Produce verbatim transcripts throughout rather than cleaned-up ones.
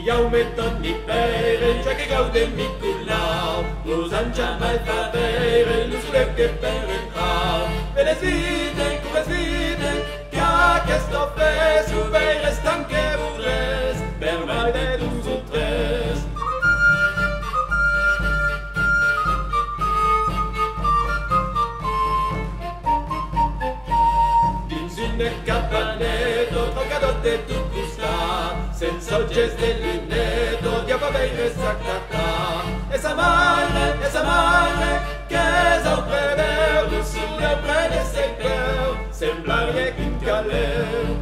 Iau meton ni pere, già che gaude mi cullau, los ancia mai favere, lo sulle che per entrau. Per le svide, come svide, che a che sto fe, su vei restan che vorres, per mai de dus o tres. Dins un capanetto, trocadotte tu gusta, senza il gest del lunetto, di avere saccata. E sa mare, e sa mare, che sa preder, lo sulle prede secteur, semblare qu'un caleur.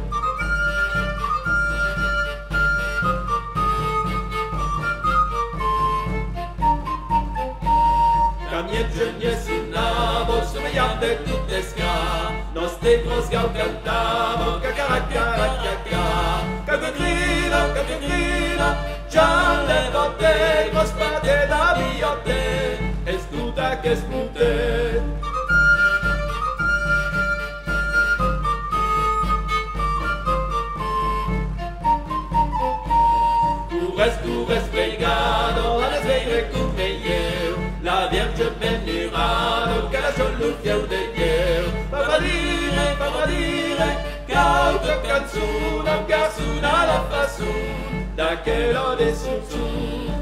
Camiet genie sunavo, someiam de tutte sca, nos de gros gau cantavo, cacaracaracaca, catetrina, catetrina, già le botte, gros pate da biotte, escuta che spute. Cures, cures, brigado, a les veire cum meieu, la Vierge benurado, che la sciollufiau de Dieu. Va dire, va dire, cauta canzone, un garçon alla façon, da che lo de sun sun.